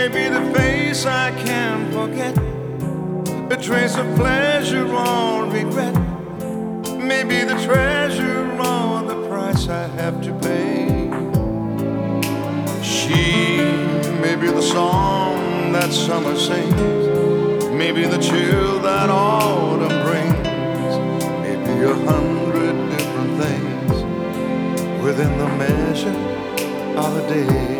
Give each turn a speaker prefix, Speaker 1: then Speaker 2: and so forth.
Speaker 1: Maybe the face I can't forget, a trace of pleasure or regret. Maybe the treasure or the price I have to pay. She may be the song that summer sings, maybe the chill that autumn brings, maybe 100 different things within the measure of a day.